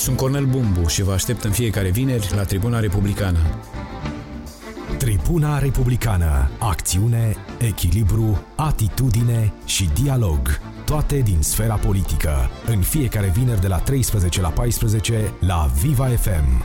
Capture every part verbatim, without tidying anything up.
Sunt Cornel Bumbu și vă aștept în fiecare vineri la Tribuna Republicană. Tribuna Republicană. Acțiune, echilibru, atitudine și dialog. Toate din sfera politică. În fiecare vineri de la treisprezece la paisprezece la Viva F M.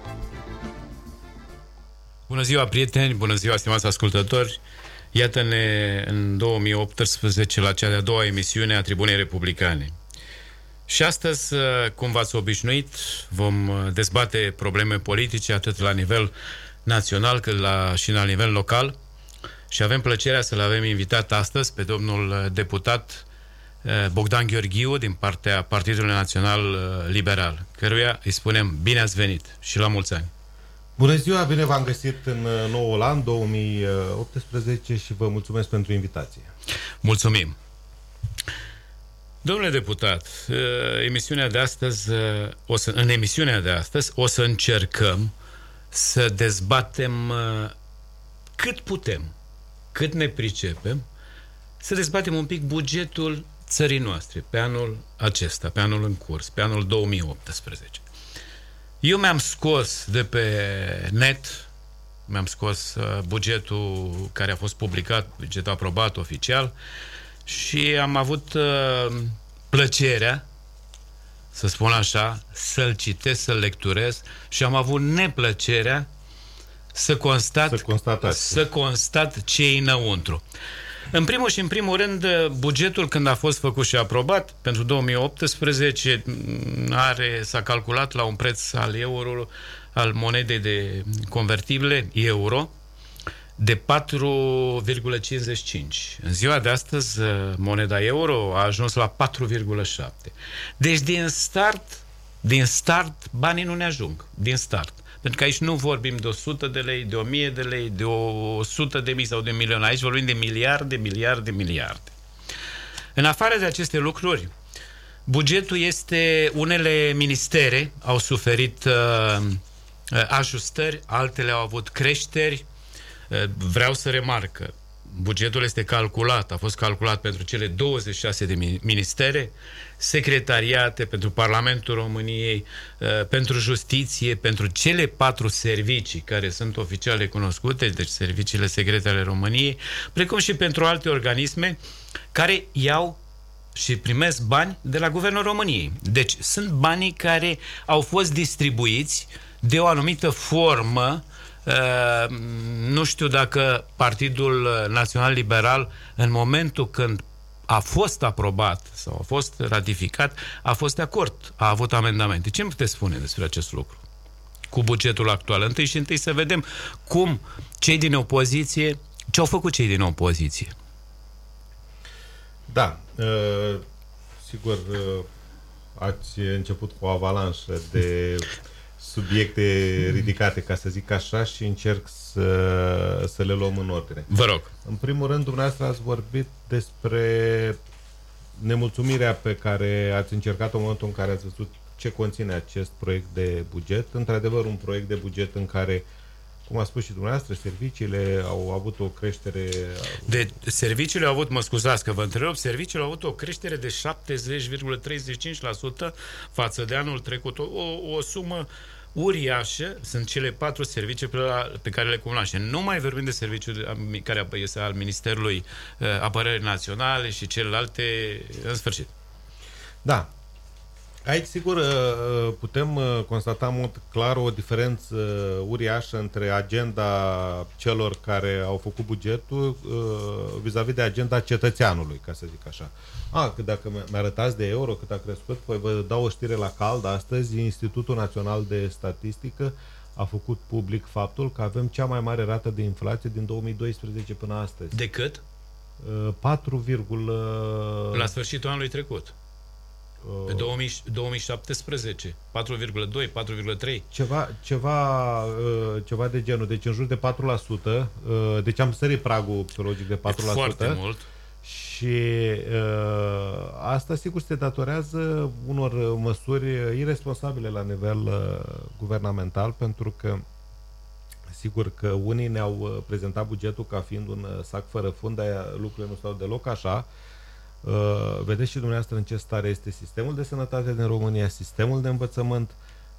Bună ziua, prieteni! Bună ziua, stimați ascultători! Iată-ne în două mii optsprezece la cea de-a doua emisiune a Tribunei Republicane. Și astăzi, cum v-ați obișnuit, vom dezbate probleme politice atât la nivel național cât la, și la nivel local. Și avem plăcerea să-l avem invitat astăzi pe domnul deputat Bogdan Gheorghiu din partea Partidului Național Liberal, căruia îi spunem bine ați venit și la mulți ani. Bună ziua, bine v-am găsit în noul an două mii optsprezece și vă mulțumesc pentru invitație. Mulțumim. Domnule deputat, emisiunea de astăzi, o să, în emisiunea de astăzi o să încercăm să dezbatem cât putem, cât ne pricepem, să dezbatem un pic bugetul țării noastre pe anul acesta, pe anul în curs, pe anul două mii optsprezece. Eu mi-am scos de pe net, mi-am scos bugetul care a fost publicat, bugetul aprobat oficial, și am avut uh, plăcerea, să spun așa, să-l citesc, să-l lecturez, și am avut neplăcerea să constat, să, să constat ce e înăuntru. În primul și în primul rând, bugetul, când a fost făcut și aprobat pentru două mii optsprezece, are, s-a calculat la un preț al euro, al monedei de convertibile euro, de patru virgulă cincizeci și cinci. În ziua de astăzi, moneda euro a ajuns la patru virgulă șapte. Deci din start, din start, banii nu ne ajung. Din start. Pentru că aici nu vorbim de o sută de lei, de o mie de lei, de o sută de mii sau de milion. Aici vorbim de miliarde, miliarde, miliarde. În afară de aceste lucruri, bugetul este, unele ministere au suferit uh, ajustări, altele au avut creșteri. Vreau să remarc că bugetul este calculat, a fost calculat pentru cele douăzeci și șase de ministere, secretariate, pentru Parlamentul României, pentru justiție, pentru cele patru servicii care sunt oficial recunoscute, deci serviciile secrete ale României, precum și pentru alte organisme care iau și primesc bani de la Guvernul României. Deci sunt banii care au fost distribuiți de o anumită formă. Uh, nu știu dacă Partidul Național Liberal, în momentul când a fost aprobat sau a fost ratificat, a fost de acord, a avut amendamente. Ce îmi puteți spune despre acest lucru cu bugetul actual? Întâi și întâi să vedem cum cei din opoziție, ce au făcut cei din opoziție. Da, uh, sigur, uh, ați început cu o avalanșă de subiecte ridicate, ca să zic așa, și încerc să, să le luăm în ordine. Vă rog. În primul rând, dumneavoastră ați vorbit despre nemulțumirea pe care ați încercat-o în momentul în care ați văzut ce conține acest proiect de buget. Într-adevăr, un proiect de buget în care, cum a spus și dumneavoastră, serviciile au avut o creștere... De serviciile au avut, mă scuzați că vă întreb, serviciile au avut o creștere de șaptezeci virgulă treizeci și cinci la sută față de anul trecut. O, o sumă uriașă. Sunt cele patru servicii pe, la, pe care le cunoaștem. Nu mai vorbim de serviciul care este al Ministerului uh, Apărării Naționale și celelalte, în sfârșit. Da. Aici, sigur, putem constata în mod clar o diferență uriașă între agenda celor care au făcut bugetul vis-a-vis de agenda cetățeanului, ca să zic așa. A, că dacă mi-arătați de euro cât a crescut, păi vă dau o știre la cald. Astăzi, Institutul Național de Statistică a făcut public faptul că avem cea mai mare rată de inflație din două mii doisprezece până astăzi. De cât? patru, la sfârșitul anului trecut. Pe două mii șaptesprezece, patru virgulă doi, patru virgulă trei. Ceva, ceva, ceva de genul, deci în jur de patru la sută, deci am sărit pragul psihologic de patru la sută. E foarte mult. Și asta sigur se datorează unor măsuri irresponsabile la nivel guvernamental, pentru că sigur că unii ne-au prezentat bugetul ca fiind un sac fără fund, dar lucrurile nu stau deloc așa. Uh, vedeți și dumneavoastră în ce stare este sistemul de sănătate din România, sistemul de învățământ,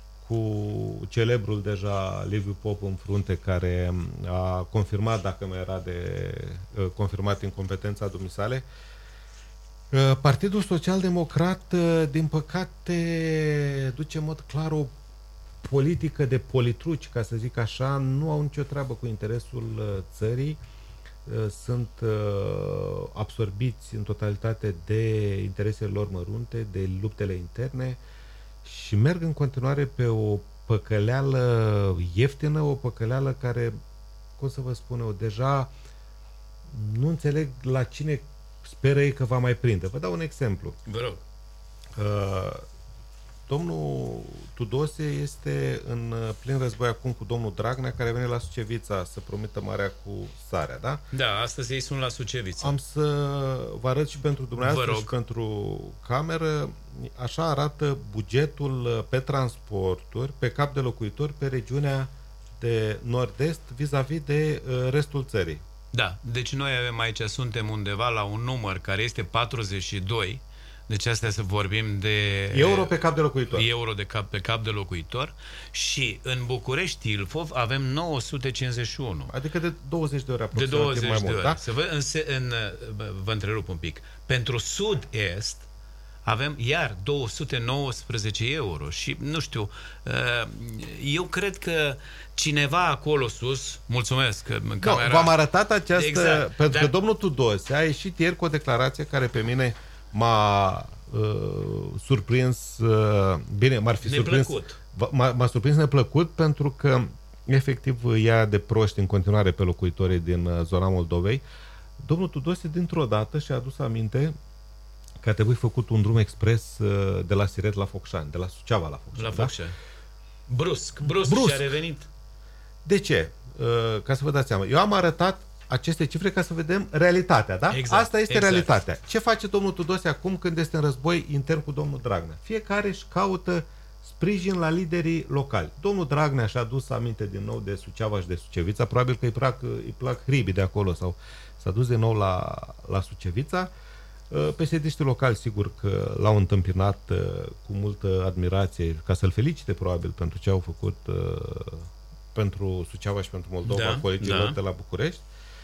cu celebrul deja Liviu Pop în frunte, care a confirmat, dacă nu era de uh, confirmat incompetența dumisale. Uh, Partidul Social-Democrat, uh, din păcate, duce în mod clar o politică de politruci, ca să zic așa, nu au nicio treabă cu interesul uh, țării. Sunt uh, absorbiți în totalitate de interesele lor mărunte, de luptele interne și merg în continuare pe o păcăleală ieftină, o păcăleală care, cum să vă spun eu, deja nu înțeleg la cine speră ei că va mai prinde. Vă dau un exemplu. Vă rog. Uh, Domnul Tudose este în plin război acum cu domnul Dragnea, care vine la Sucevița să promită marea cu sarea, da? Da, astăzi ei sunt la Sucevița. Am să vă arăt și pentru dumneavoastră și pentru cameră. Așa arată bugetul pe transporturi, pe cap de locuitori, pe regiunea de nord-est, vis-a-vis de restul țării. Da, deci noi avem aici, suntem undeva la un număr care este patruzeci și doi. Deci astea să vorbim de... Euro pe cap de locuitor. Euro de cap, pe cap de locuitor. Și în București, Ilfov, avem nouă sute cincizeci și unu. Adică de douăzeci de ori aproximativ. De douăzeci mai de mult, ori. da? Să vă, în, în, vă întrerup un pic. Pentru Sud-Est avem iar două sute nouăsprezece euro. Și, nu știu, eu cred că cineva acolo sus, mulțumesc, în camera... No, v-am arătat această... Exact, pentru dar... că domnul Tudose a ieșit ieri cu o declarație care pe mine m-a uh, surprins, uh, bine, m-ar fi surprins, m-a, m-a surprins neplăcut, pentru că efectiv ia de proști în continuare pe locuitorii din uh, zona Moldovei. Domnul Tudose dintr-o dată și-a adus aminte că a trebuit făcut un drum expres uh, de la Siret la Focșani, de la Suceava la Focșani. La Focșani. Da? Brusc, brusc, brusc și a revenit. De ce? Uh, ca să vă dați seama. Eu am arătat aceste cifre ca să vedem realitatea, da? Exact, Asta este exact. realitatea. Ce face domnul Tudose acum când este în război intern cu domnul Dragnea? Fiecare își caută sprijin la liderii locali. Domnul Dragnea și-a dus aminte din nou de Suceava și de Sucevița, probabil că îi plac, îi plac hribii de acolo, sau s-a dus din nou la, la Sucevița. P S D-știi locali, sigur că l-au întâmpinat cu multă admirație, ca să-l felicite probabil pentru ce au făcut pentru Suceava și pentru Moldova, da, colegii lor da. de la București.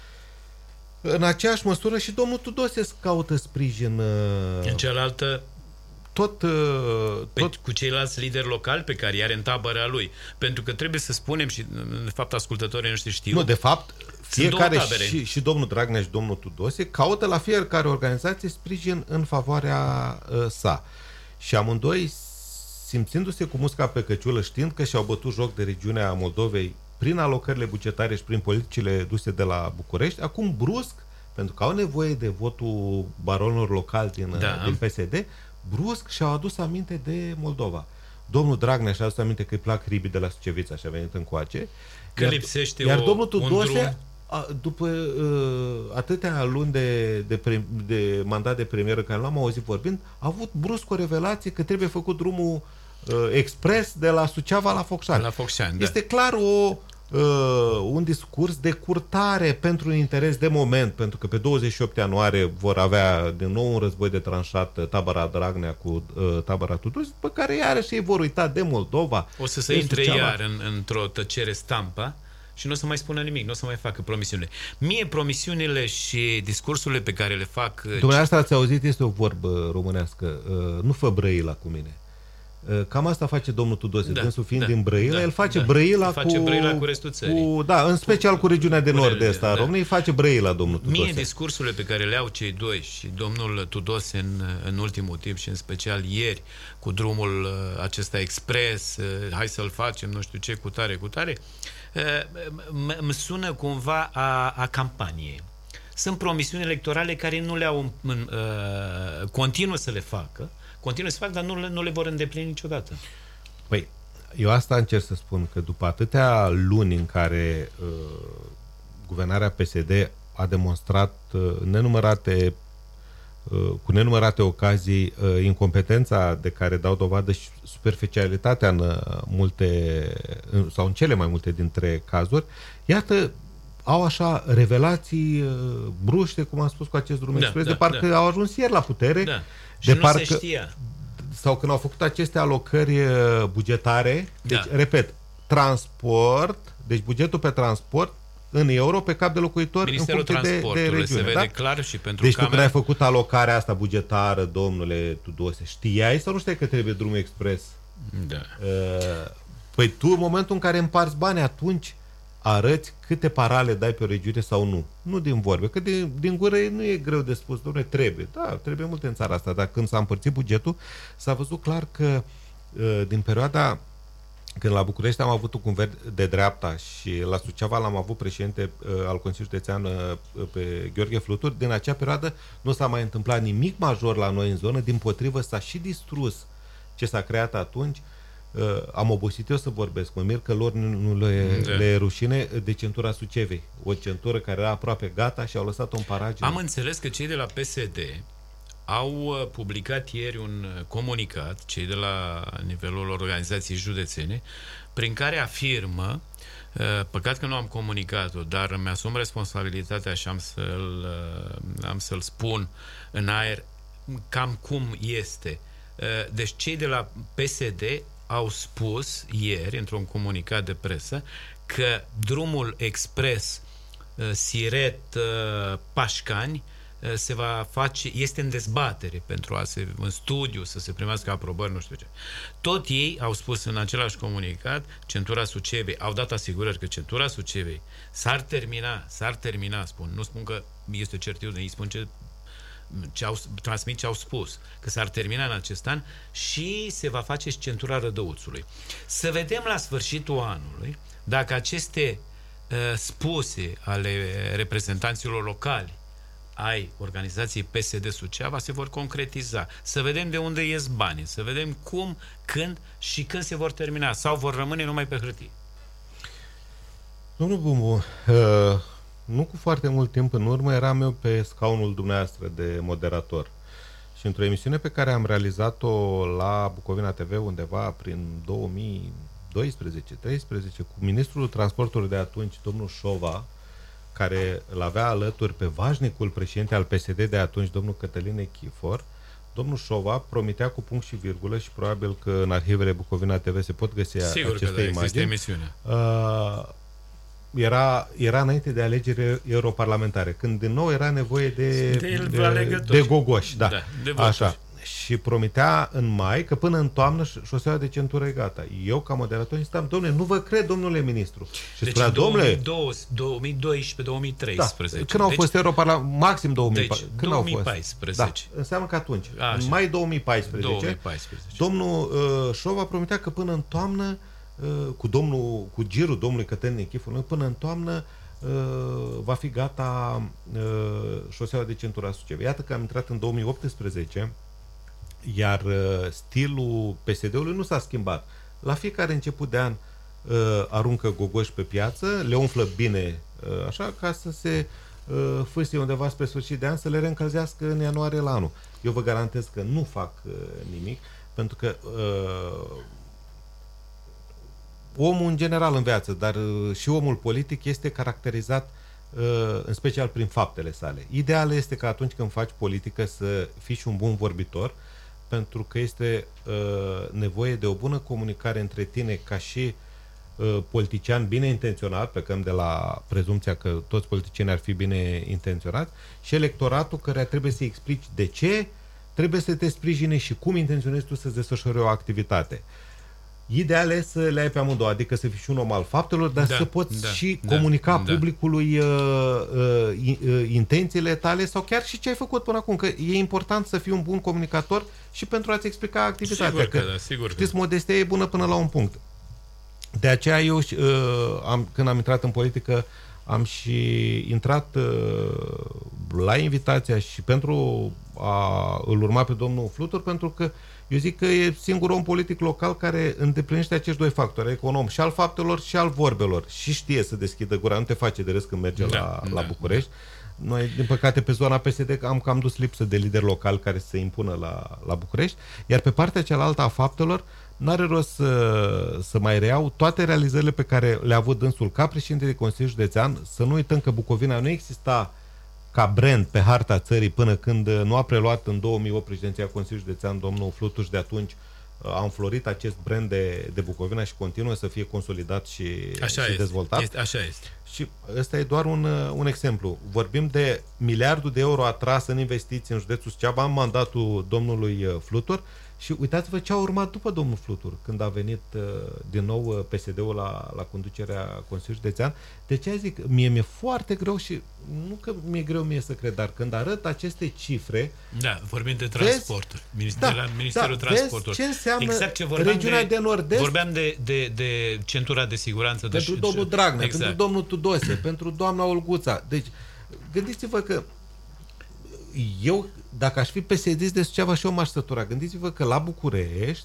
În aceeași măsură și domnul Tudose caută sprijin în cealaltă tot, tot... cu ceilalți lideri locali pe care i-are în tabăra lui. Pentru că trebuie să spunem, și de fapt ascultătorii noștri știu. Nu, de fapt, fiecare și, și domnul Dragnea și domnul Tudose caută la fiecare organizație sprijin în favoarea uh, sa. Și amândoi, simțindu-se cu musca pe căciulă, știind că și-au bătut joc de regiunea Moldovei prin alocările bugetare și prin politicile duse de la București, acum brusc, pentru că au nevoie de votul baronilor locali din, da. din P S D, brusc și-au adus aminte de Moldova. Domnul Dragnea și-a adus aminte că îi plac hribii de la Sucevița și a venit încoace. Că iar, lipsește iar o, domnul Tudose, a, după uh, atâtea luni de, de, pre, de mandat de premier care l-am auzit vorbind, a avut brusc o revelație că trebuie făcut drumul uh, expres de la Suceava la Focșani. La Focșani, este da. clar o Uh, un discurs de curtare pentru un interes de moment, pentru că pe douăzeci și opt ianuarie vor avea din nou un război de tranșat tabăra Dragnea cu uh, tabăra Tudose, pe care iarăși ei vor uita de Moldova. O să se intre iar în, într-o tăcere stampa și nu o să mai spună nimic, nu o să mai facă promisiunile. Mie promisiunile și discursurile pe care le fac... Dumneavoastră ați auzit, este o vorbă românească, uh, nu fă Brăila cu mine. Cam asta face domnul Tudose, da, dânsul fiind da, din Brăila, da, el face da. Brăila, face cu, Brăila cu restul țării. Cu, da, în special cu regiunea de nord-est a da. României, face Brăila domnul Tudose. Mie discursurile pe care le au cei doi și domnul Tudose în, în ultimul timp și în special ieri, cu drumul acesta expres, hai să-l facem, nu știu ce, cu tare, cu tare, îmi sună cumva a, a campaniei. Sunt promisiuni electorale care nu le-au în, uh, continuă să le facă, continuă să fac, dar nu le, nu le vor îndeplini niciodată. Păi, eu asta încerc să spun, că după atâtea luni în care uh, guvernarea P S D a demonstrat uh, nenumărate, uh, cu nenumărate ocazii uh, incompetența de care dau dovadă și superficialitatea în uh, multe, în, sau în cele mai multe dintre cazuri, iată, au așa revelații uh, bruște, cum am spus cu acest drum Da, expres, da, de parcă da. au ajuns ieri la putere. Da. Și De nu parcă, se știa. sau când au făcut aceste alocări uh, bugetare, deci, Da. repet, transport, deci bugetul pe transport în euro pe cap de locuitor Ministerul în funcție de, de Transportului regiune. se vede Da? clar și pentru Deci tu camere. când ai făcut alocarea asta bugetară, domnule Tudose, știai sau nu știai că trebuie drumul expres? Da. Uh, Păi tu, în momentul în care împarți bani, atunci arăți câte parale dai pe o regiune sau nu. Nu din vorbe, că din, din gură nu e greu de spus, dom'le, trebuie. Da, trebuie multe în țara asta, dar când s-a împărțit bugetul, s-a văzut clar că uh, din perioada când la București am avut un guvern de dreapta și la Suceava l-am avut președinte uh, al Consiliului Județean uh, pe Gheorghe Flutur, din acea perioadă nu s-a mai întâmplat nimic major la noi în zonă, dimpotrivă s-a și distrus ce s-a creat atunci. Uh, am obosit eu să vorbesc, mă mir că lor nu, nu le, Da. le e rușine de centura Sucevei. O centură care era aproape gata și au lăsat-o în paragine. Am înțeles că cei de la P S D au uh, publicat ieri un uh, comunicat, cei de la nivelul organizației județene, prin care afirmă, uh, păcat că nu am comunicat-o, dar îmi asum responsabilitatea și am să-l, uh, am să-l spun în aer cam cum este. Uh, deci cei de la P S D au spus ieri, într-un comunicat de presă, că drumul expres uh, Siret uh, Pașcani uh, se va face, este în dezbatere pentru a se, în studiu, să se primească aprobări, nu știu ce. Tot ei au spus în același comunicat, centura Sucevei, au dat asigurări că centura Sucevei s-ar termina, s-ar termina, spun, nu spun că este certitudine, ei spun ce ce au, transmit ce au spus, că s-ar termina în acest an și se va face și centura Rădăuțului. Să vedem la sfârșitul anului dacă aceste uh, spuse ale reprezentanților locali ai organizației P S D Suceava se vor concretiza. Să vedem de unde ies banii, să vedem cum, când și când se vor termina sau vor rămâne numai pe hârtie. Domnul Bumbu, uh, nu cu foarte mult timp în urmă eram eu pe scaunul dumneavoastră de moderator și într-o emisiune pe care am realizat-o la Bucovina T V undeva prin două mii doisprezece treisprezece cu ministrul transportului de atunci, domnul Șova, care îl avea alături pe vașnicul președinte al P S D de atunci, domnul Cătălin Nechifor, domnul Șova promitea cu punct și virgulă și probabil că în arhivele Bucovina T V se pot găsi Sigur aceste că da, imagini. emisiune. Uh, Era, era înainte de alegeri europarlamentare, când din nou era nevoie de, de, de, de gogoși. Da, da, de așa. Și promitea în mai că până în toamnă șoseaua de centură e gata. Eu, ca moderator, insistam, domnule, nu vă cred, domnule ministru. Și deci spunea, domnule... două mii doisprezece două mii treisprezece. Da, când au deci, fost europarlamentare, maxim două mii deci, când două mii au paisprezece. fost? Da, înseamnă că atunci, A, în mai două mii paisprezece, două mii paisprezece. domnul uh, Șova promitea că până în toamnă, uh, cu domnul, cu girul domnului Cătălin Nechifor, până în toamnă uh, va fi gata uh, șoseaua de centura Sucevei. Iată că am intrat în două mii optsprezece, iar uh, stilul P S D-ului nu s-a schimbat. La fiecare început de an uh, aruncă gogoși pe piață, le umflă bine, uh, așa, ca să se uh, fâsie undeva spre sfârșit de an, să le reîncălzească în ianuarie la anul. Eu vă garantez că nu fac uh, nimic, pentru că uh, omul în general în viață, dar uh, și omul politic este caracterizat uh, în special prin faptele sale. Ideal este că atunci când faci politică să fii și un bun vorbitor, pentru că este uh, nevoie de o bună comunicare între tine ca și uh, politician bine intenționat, plecăm de la prezumția că toți politicienii ar fi bine intenționați, și electoratul care trebuie să-i explici de ce trebuie să te sprijine și cum intenționezi tu să-ți desfășori o activitate. Ideal e să le ai pe amândouă, adică să fii și un om al faptelor, dar da, să poți da, și da, comunica da. publicului uh, uh, uh, intențiile tale sau chiar și ce ai făcut până acum, că e important să fii un bun comunicator și pentru a-ți explica activitatea. Sigur că, că da, sigur știți, că. modestia e bună până la un punct. De aceea eu, uh, am, când am intrat în politică, am și intrat uh, la invitația și pentru a îl urma pe domnul Flutur, pentru că eu zic că e singurul om politic local care îndeplinește acești doi factori, adică un om și al faptelor și al vorbelor, și știe să deschidă gura, nu te face de râs când merge da, la, da, la București, Noi, din păcate, pe zona P S D am cam dus lipsă de lideri locali care să se impună la, la București, iar pe partea cealaltă a faptelor, n-are rost să, să mai reiau toate realizările pe care le-a avut dânsul ca președinte de Consiliul Județean. Să nu uităm că Bucovina nu exista ca brand pe harta țării până când nu a preluat în două mii opt președinția Consiliului Județean domnul Flutuș. De atunci a înflorit acest brand de, de Bucovina și continuă să fie consolidat și, așa și este, dezvoltat. Este, așa este. Și ăsta e doar un, un exemplu. Vorbim de miliardul de euro atras în investiții în județul Suceava în mandatul domnului Flutur. Și uitați-vă ce a urmat după domnul Flutur, când a venit uh, din nou uh, P S D-ul la, la conducerea Consiliului Județean. De ce zic? Mie mi-e foarte greu și nu că mi-e greu mie să cred, dar când arăt aceste cifre... Da, vorbim de transporturi. Minister, da, Ministerul da, Transportului. Ce înseamnă exact ce regiunea de, de Nord-Est? Vorbeam de, de, de centura de siguranță. Pentru de, domnul Dragnea, exact. pentru domnul Tudose, pentru doamna Olguța. Deci, gândiți-vă că eu, dacă aș fi P S D-ist de Suceava, și eu m-aș sătura. Gândiți-vă că la București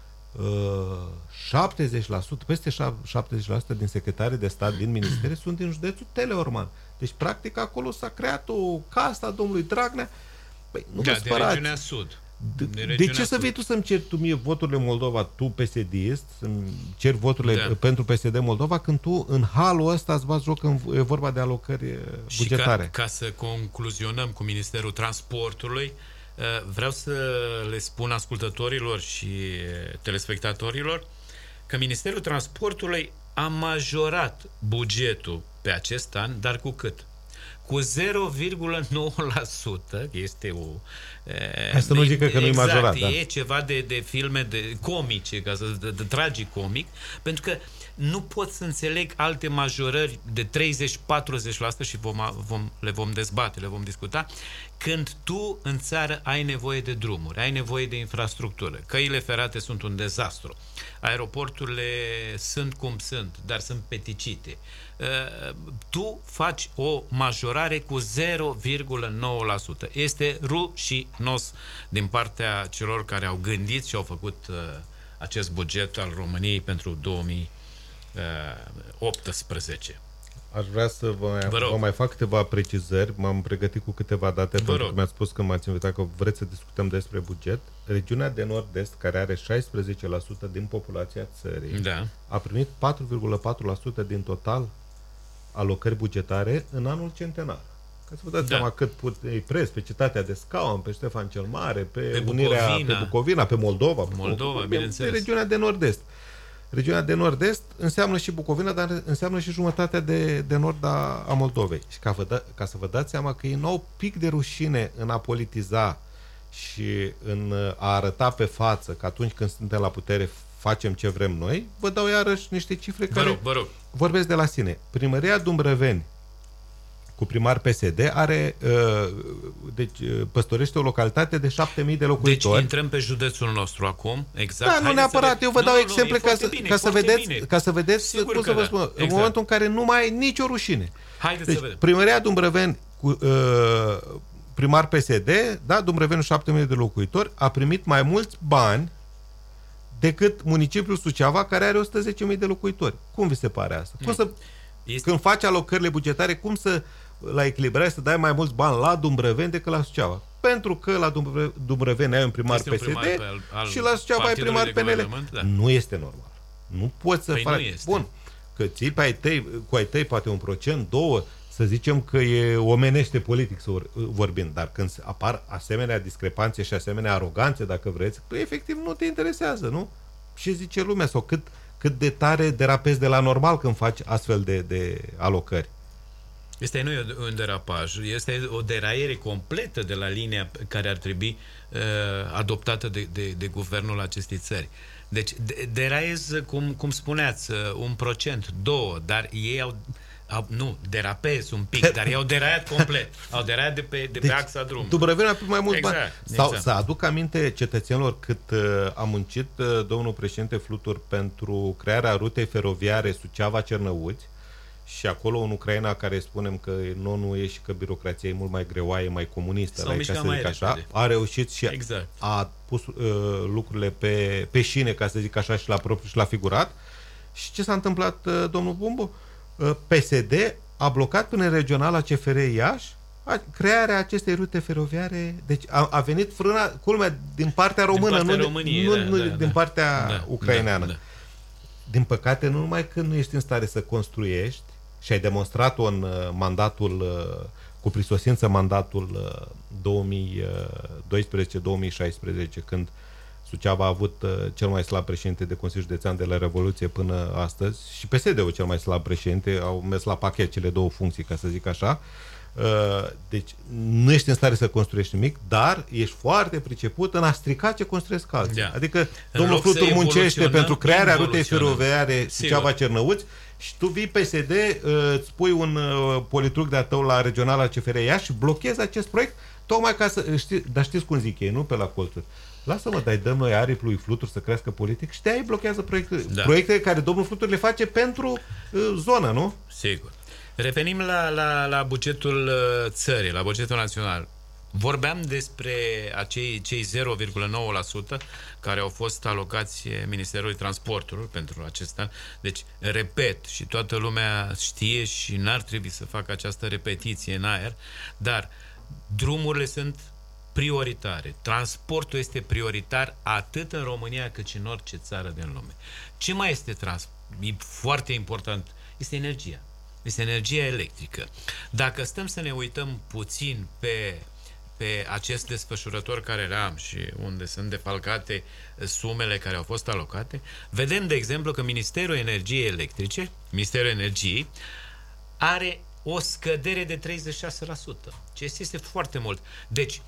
șaptezeci la sută, peste șaptezeci la sută din secretarii de stat din ministere sunt din județul Teleorman. Deci, practic, acolo s-a creat o casă a domnului Dragnea. Păi, nu da, vă de spărați. regiunea Sud. De, de, de ce să vii tu să-mi ceri tu mie voturile Moldova, tu P S D-ist, să-mi ceri voturile da. pentru P S D Moldova, când tu în halul ăsta îți bați joc când e vorba de alocări bugetare? Și ca, ca să concluzionăm cu Ministerul Transportului, vreau să le spun ascultătorilor și telespectatorilor că Ministerul Transportului a majorat bugetul pe acest an, dar cu cât? Cu zero virgulă nouă la sută, este o... Asta nu zică că exact, nu-i majorat. Da. E ceva de, de filme de comice, ca să, de, de tragicomic, pentru că nu pot să înțeleg alte majorări de treizeci patruzeci la sută și vom, vom, le vom dezbate, le vom discuta, când tu în țară ai nevoie de drumuri, ai nevoie de infrastructură, căile ferate sunt un dezastru, aeroporturile sunt cum sunt, dar sunt peticite. Uh, tu faci o majorare cu zero virgulă nouă la sută. Este rușinos din partea celor care au gândit și au făcut uh, acest buget al României pentru două mii optsprezece. Aș vrea să vă, vă mai fac câteva precizări. M-am pregătit cu câteva date vă pentru rog. că mi-ați spus că m-ați invitat că vreți să discutăm despre buget. Regiunea de Nord-Est, care are șaisprezece la sută din populația țării, da. a primit patru virgulă patru la sută din total alocări bugetare în anul centenar. Ca să vă dați da. seama cât îi preț pe Cetatea de Scaun, pe Ștefan cel Mare, pe, pe Unirea, Bucovina. pe Bucovina, pe Moldova. Moldova, pe, bineînțeles. Pe regiunea de Nord-Est. Regiunea de Nord-Est înseamnă și Bucovina, dar înseamnă și jumătatea de, de nord a, a Moldovei. Și ca, vă da, ca să vă dați seama că e nou pic de rușine în a politiza și în a arăta pe față că atunci când suntem la putere facem ce vrem noi, vă dau iarăși niște cifre vă care rog, vă rog. vorbesc de la sine. Primăria Dumbrăveni, cu primar P S D, are, uh, deci, păstorește o localitate de șapte mii de locuitori. Deci intrăm pe județul nostru acum, exact. Da, Haideți nu neapărat, să eu vă nu, dau nu, exemple nu, ca, să, bine, ca, să vedeți, bine. ca să vedeți, Sigur cum să vă da. spun, exact. în momentul în care nu mai e nicio rușine. Haideți deci, să vedem. primăria Dumbrăveni, cu uh, primar P S D, da, Dumbrăveni șapte mii de locuitori, a primit mai mulți bani decât municipiul Suceava, care are o sută zece mii de locuitori. Cum vi se pare asta? Cum să, este... Când faci alocările bugetare, cum să la echilibrare să dai mai mulți bani la Dumbrăveni decât la Suceava? Pentru că la Dumbrăveni ai un primar P S D al, al și la Suceava ai primar P N L. Da. Nu este normal. Nu poți să păi faci... Bun, că ții pe ai tăi, cu ai tăi poate un procent, două, să zicem că e omenește politic să vorbim, dar când apar asemenea discrepanțe și asemenea aroganțe, dacă vreți, tu efectiv nu te interesează, nu? Și zice lumea, sau cât, cât de tare derapezi de la normal când faci astfel de, de alocări. Este nu e un derapaj, este o deraiere completă de la linia care ar trebui uh, adoptată de, de, de guvernul acestei țări. Deci deraiez, cum, cum spuneați, un procent, două, dar ei au, au nu, derapez un pic, dar ei au deraiat complet. Au deraiat de pe, de deci, pe axa drumului. Dumbrăveni a primit mai mult exact, bani. Sau exact. să aduc aminte cetățenilor cât uh, a muncit uh, domnul președinte Flutur pentru crearea rutei feroviare Suceava-Cernăuți, și acolo în Ucraina, care spunem că nu, nu e și că birocrația e mult mai greoaie, mai comunistă, la, ca să zic așa, a reușit și exact. a pus uh, lucrurile pe, pe șine, ca să zic așa, și la propriu și la figurat. Și ce s-a întâmplat, uh, domnul Bumbu? Uh, P S D a blocat până regionala C F R Iași A, crearea acestei rute feroviare, deci a, a venit frâna, culmea, din partea română, din partea nu, României, nu, da, nu da, din da. partea Da, ucraineană. da, da. Din păcate, nu numai că nu ești în stare să construiești, și ai demonstrat-o în mandatul, cu prisosință mandatul două mii doisprezece două mii șaisprezece, când Suceava a avut cel mai slab președinte de Consiliul Județean de la Revoluție până astăzi și P S D-ul cel mai slab președinte, au mers la pachet cele două funcții, ca să zic așa. Deci nu ești în stare să construiești nimic, dar ești foarte priceput în a strica ce construiesc alții. Da. Adică domnul Flutur muncește pentru crearea rutei feroviare Suceava-Cernăuți și tu vii P S D, îți spui un politruc de-a tău la regionala C F R Iași și blochezi acest proiect tocmai ca să știi, dar știți cum zic ei, nu pe la colțuri. Lasă-mă, dai, dăm noi aripi lui Flutur să crească politic și de-aia blochează proiecte, da. proiecte care domnul Flutur le face pentru uh, zonă, nu? Sigur. Revenim la, la, la bugetul uh, țării, la bugetul național. Vorbeam despre acei cei zero virgulă nouă la sută care au fost alocați Ministerului Transporturilor pentru acest an. Deci, repet, și toată lumea știe și n-ar trebui să facă această repetiție în aer, dar drumurile sunt prioritare. Transportul este prioritar atât în România cât și în orice țară din lume. Ce mai este trans- e foarte important? Este energia. Este energia electrică. Dacă stăm să ne uităm puțin pe, pe acest desfășurător care le-am și unde sunt defalcate sumele care au fost alocate, vedem, de exemplu, că Ministerul Energiei Electrice, Ministerul Energiei, are o scădere de treizeci și șase la sută. Ce este foarte mult. Deci,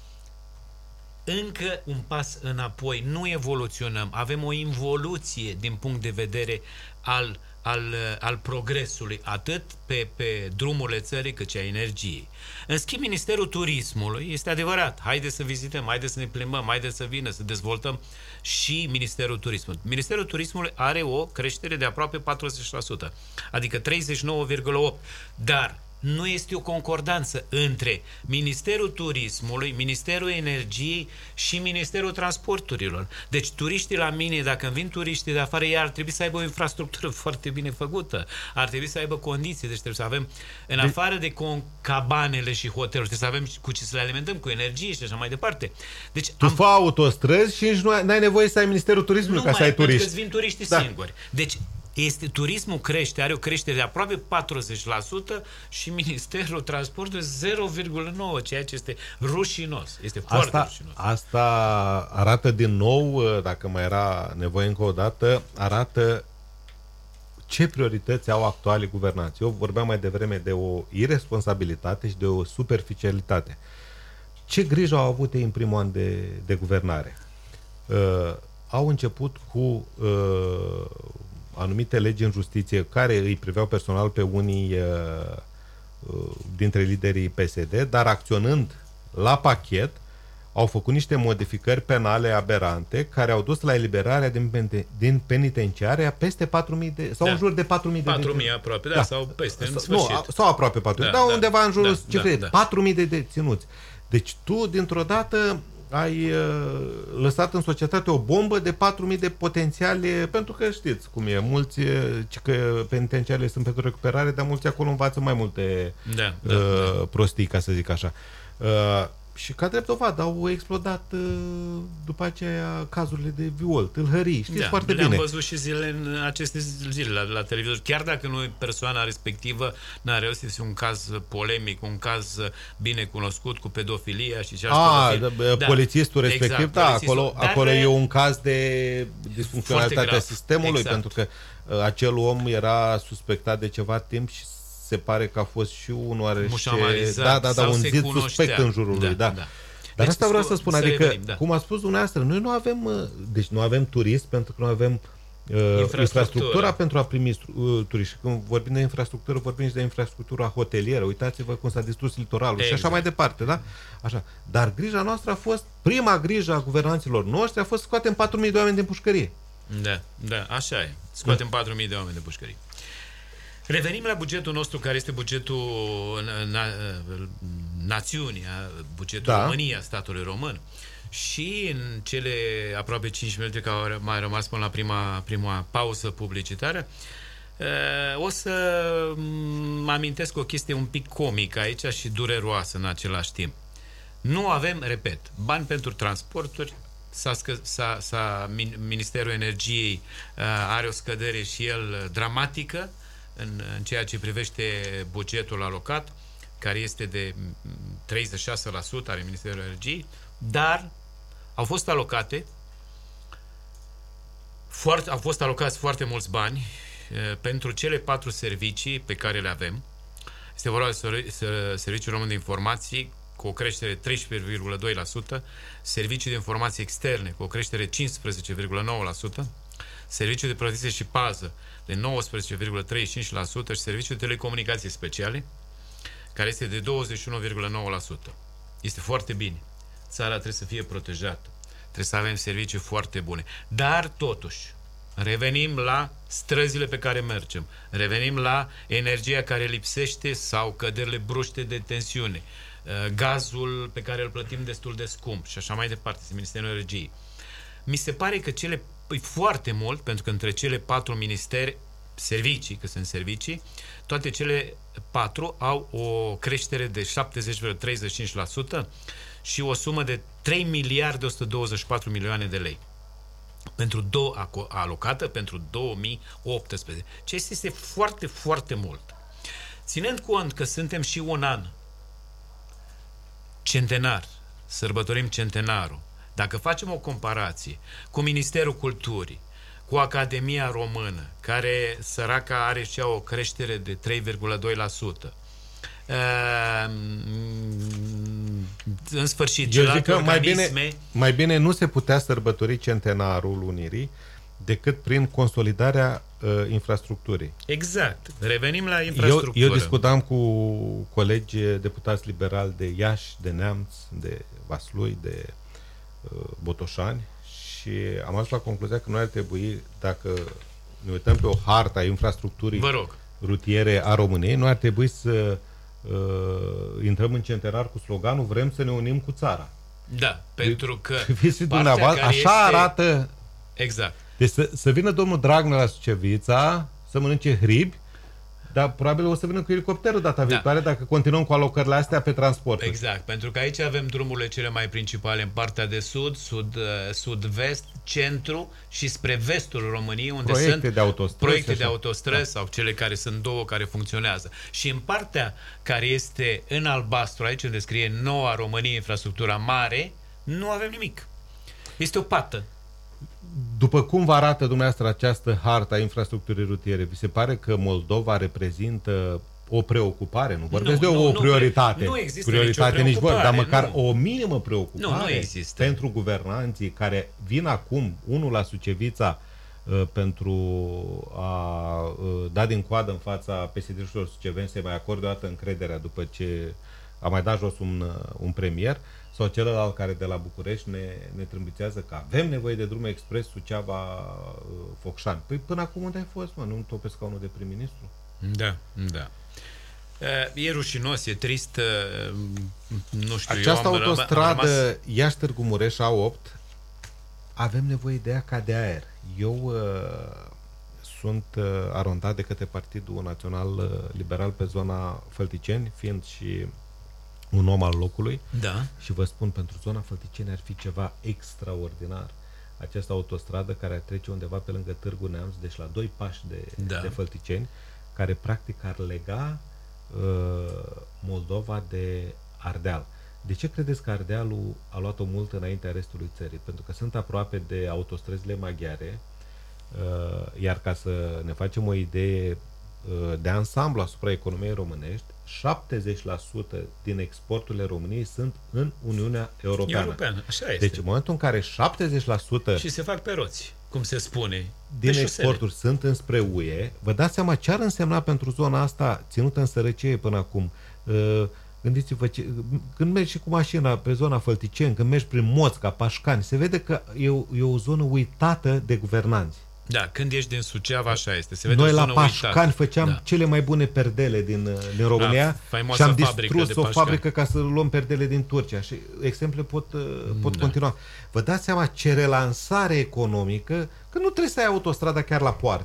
încă un pas înapoi, nu evoluționăm, avem o involuție din punct de vedere al, al, al progresului, atât pe, pe drumurile țării, cât și a energiei. În schimb, Ministerul Turismului, este adevărat, haide să vizităm, haide să ne plimbăm, haide să vină, să dezvoltăm și Ministerul Turismului. Ministerul Turismului are o creștere de aproape patruzeci la sută, adică treizeci și nouă virgulă opt la sută, dar nu este o concordanță între Ministerul Turismului, Ministerul Energiei și Ministerul Transporturilor. Deci turiștii la mine, dacă vin turiștii de afară, ei ar trebui să aibă o infrastructură foarte bine făcută. Ar trebui să aibă condiții. Deci trebuie să avem, în afară de cabanele și hoteluri, trebuie să avem cu ce să le alimentăm, cu energie și așa mai departe. Deci tu am... fă autostrăzi și nici nu ai nevoie să ai Ministerul Turismului nu ca să ai turiști. Nu mai, vin turiștii da. singuri. Deci este, turismul crește, are o creștere de aproape patruzeci la sută și Ministerul Transportului zero virgulă nouă la sută, ceea ce este rușinos. Este foarte asta, rușinos. Asta arată din nou, dacă mai era nevoie încă o dată, arată ce priorități au actualii guvernanți. Eu vorbeam mai devreme de o irresponsabilitate și de o superficialitate. Ce grijă au avut ei în primul an de, de guvernare? Uh, au început cu uh, anumite legi în justiție care îi priveau personal pe unii uh, uh, dintre liderii P S D, dar acționând la pachet, au făcut niște modificări penale aberante care au dus la eliberarea din, din penitenciare a peste patru mii de, sau da. în jur de patru mii de patru mii aproape, da, da, sau peste, în sfârșit. Nu, sau aproape patru mii, da, dar da, undeva în jurul, da, ce da, da. patru mii de deținuți. Deci tu, dintr-o dată, ai uh, lăsat în societate o bombă de patru mii de potențiale, pentru că știți cum e, mulți, ci că penitenciarele sunt pentru recuperare, dar mulți acolo învață mai multe da, da, uh, da. prostii, ca să zic așa. Uh, și ca drept dovadă au explodat uh, după aceea cazurile de viol, tâlhării, știți da, foarte bine. Le-am văzut și zile în aceste zile la, la televizor. Chiar dacă nu persoana respectivă n-a reușit să fie un caz polemic, un caz bine cunoscut cu pedofilia și cealaltă. Ah, da, da, polițistul respectiv, exact, da, polițistul. acolo, acolo e un caz de disfuncționalitatea sistemului, exact. Pentru că uh, acel om era suspectat de ceva timp și se pare că a fost și un oarește... Da, da, da, un zid suspect în jurul da, lui, da. da. Dar deci, asta vreau să spun, să adică, revenim, da. cum a spus dumneavoastră, noi nu avem, deci nu avem turism pentru că nu avem uh, infrastructura. infrastructura pentru a primi uh, turiști. Când vorbim de infrastructură, vorbim și de infrastructura hotelieră. Uitați-vă cum s-a distrus litoralul exact. și așa mai departe, da? Așa. Dar grija noastră a fost, prima grijă a guvernanților noștri a fost să scoatem patru mii de oameni din pușcărie. Da, da, așa e. Scoatem da. patru mii de oameni din pușcărie. Revenim la bugetul nostru, care este bugetul na- națiunii, bugetul da. României, statului român. Și în cele aproape cinci minute care au mai rămas până la prima, prima pauză publicitară, O să mă amintesc o chestie un pic comică aici și dureroasă în același timp. Nu avem, repet, bani pentru transporturi, s-a scă, s-a, s-a, Ministerul Energiei are o scădere și el dramatică în, în ceea ce privește bugetul alocat, care este de treizeci și șase la sută ale Ministerului Energiei, dar au fost alocate foarte, au fost alocați foarte mulți bani pentru cele patru servicii pe care le avem. Este vorba de Serviciul Român de Informații cu o creștere treisprezece virgulă doi la sută, Serviciul de Informații Externe cu o creștere cincisprezece virgulă nouă la sută, Serviciul de Protecție și Pază de nouăsprezece virgulă treizeci și cinci la sută și Serviciul de Telecomunicații Speciale, care este de douăzeci și unu virgulă nouă la sută. Este foarte bine. Țara trebuie să fie protejată. Trebuie să avem servicii foarte bune. Dar, totuși, revenim la străzile pe care mergem. Revenim la energia care lipsește sau căderile bruște de tensiune. Gazul pe care îl plătim destul de scump și așa mai departe, este Ministerul Energiei. Mi se pare că cele, păi foarte mult, pentru că între cele patru ministeri, servicii, că sunt servicii, toate cele patru au o creștere de șaptezeci virgulă treizeci și cinci la sută și o sumă de trei miliarde o sută douăzeci și patru milioane de lei. Pentru două, alocată pentru două mii optsprezece. Ce este foarte, foarte mult. Ținând cont că suntem și un an centenar, sărbătorim centenarul, dacă facem o comparație cu Ministerul Culturii, cu Academia Română, care, săraca, are și ea o creștere de trei virgulă doi la sută. În sfârșit, celelalte organisme... Mai bine, mai bine nu se putea sărbători centenarul Unirii decât prin consolidarea uh, infrastructurii. Exact. Revenim la infrastructură. Eu, eu discutam cu colegi deputați liberali de Iași, de Neamț, de Vaslui, de uh, Botoșani și am ajuns la concluzia că noi ar trebui, dacă ne uităm pe o hartă a infrastructurii Vă rog. rutiere a României, noi ar trebui să uh, intrăm în centenar cu sloganul "Vrem să ne unim cu țara". Da, pentru că așa este... arată. Exact. Deci să, să vină domnul Dragnea la Sucevița să mănânce hribi, dar probabil o să vină cu elicopterul data viitoare, da, dacă continuăm cu alocările astea pe transport. Exact, pentru că aici avem drumurile cele mai principale în partea de sud, sud, sud-vest, centru și spre vestul României, unde proiecte sunt de autostrăzi, proiecte de autostrăzi, da, sau cele care sunt două care funcționează. Și în partea care este în albastru, aici unde scrie Noua Românie, infrastructura mare, nu avem nimic. Este o pată. După cum vă arată dumneavoastră această hartă a infrastructurii rutiere, vi se pare că Moldova reprezintă o preocupare? Nu vorbesc nu, de o nu, prioritate. Nu există prioritate nici vor, dar măcar nu. o minimă preocupare nu, nu există. Pentru guvernanții care vin acum, unul la Sucevița, uh, pentru a uh, da din coadă în fața P S D-știlor suceveni să mai acorde o dată încrederea după ce a mai dat jos un, un premier, sau celălalt care de la București ne, ne trâmbițează că avem nevoie de drum expres Suceava-Focșani. Păi până acum unde ai fost, mă? Nu tot pe scaunul de prim-ministru? Da, da. E rușinos, e trist, nu știu. Această eu am autostradă rămas... Iași-Târgu Mureș A opt, avem nevoie de ea ca de aer. Eu uh, sunt uh, arondat de către Partidul Național uh, Liberal pe zona Fălticeni, fiind și un om al locului. Da. Și vă spun, pentru zona Fălticeni ar fi ceva extraordinar. Această autostradă care ar trece undeva pe lângă Târgu Neamț, deci la doi pași de, da. de Fălticeni, care practic ar lega uh, Moldova de Ardeal. De ce credeți că Ardealul a luat o multă înaintea restului țării? Pentru că sunt aproape de autostrăzile maghiare, uh, iar ca să ne facem o idee uh, de ansamblu asupra economiei românești, șaptezeci la sută din exporturile României sunt în Uniunea Europeană. Europeană, așa este. Deci în momentul în care șaptezeci la sută și se fac pe roți, cum se spune, din exporturi sunt înspre U E, vă dați seama ce ar însemna pentru zona asta ținută în sărăcie până acum. Uh, gândiți-vă, ce, când mergi și cu mașina pe zona Fălticeni, când mergi prin Moțca, Pașcani, se vede că e o, e o zonă uitată de guvernanți. Da, când ești din Suceava, așa este. Se vede Noi o la zonă Pașcani uitată. făceam da. cele mai bune perdele din, din România da, și am distrus o fabrică ca să luăm perdele din Turcia. Și exemple pot, pot da. continua. Vă dați seama ce relansare economică, că nu trebuie să ai autostrada chiar la poartă.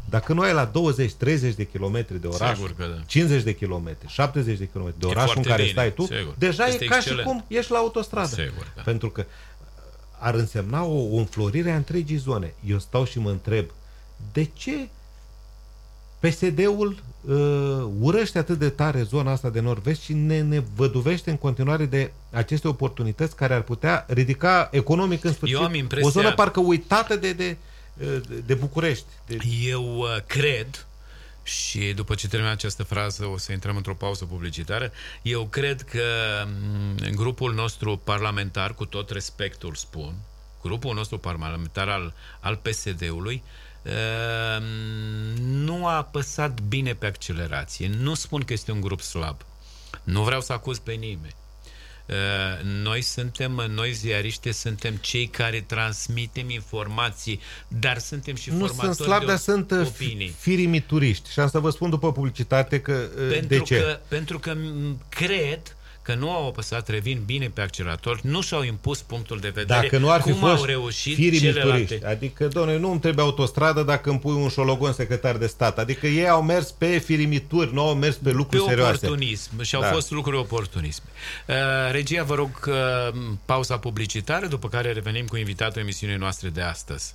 Dacă nu ai la douăzeci treizeci de kilometri de oraș, Sigur că da. cincizeci de kilometri, șaptezi de kilometri de orașul în care bine, stai tu, sigur. deja Este e ca excelent. și cum ești la autostradă. Sigur, da. Pentru că ar însemna o, o înflorire a întregii zone. Eu stau și mă întreb, de ce P S D-ul uh, urăște atât de tare zona asta de nord-vest și ne, ne văduvește în continuare de aceste oportunități care ar putea ridica economic în sfârșit Eu am impresia... o zonă parcă uitată de, de, de București. De... Eu uh, cred, și după ce termin această frază o să intrăm într-o pauză publicitară, eu cred că m- grupul nostru parlamentar, cu tot respectul spun, grupul nostru parlamentar al, al P S D-ului uh, nu a apăsat bine pe accelerație. Nu spun că este un grup slab. Nu vreau să acuz pe nimeni. Noi suntem, noi ziariști suntem cei care transmitem informații, dar suntem și nu formatori sunt slab, de dar sunt opinii. firimituriști. Și am să vă spun după publicitate că Pentru de ce. Că, pentru că cred că nu au apăsat, revin bine pe accelerator, nu și-au impus punctul de vedere. Dacă nu ar fi cum fost au reușit firimituriști, celelalte. adică, doamne, nu îmi trebuie autostradă dacă îmi pui un șologon secretar de stat. Adică ei au mers pe firimituri, nu au mers pe lucruri Pe serioase. oportunism. Și au Da. fost lucruri oportunism. Uh, regia, vă rog uh, pauza publicitară, după care revenim cu invitatul emisiunii noastre de astăzi.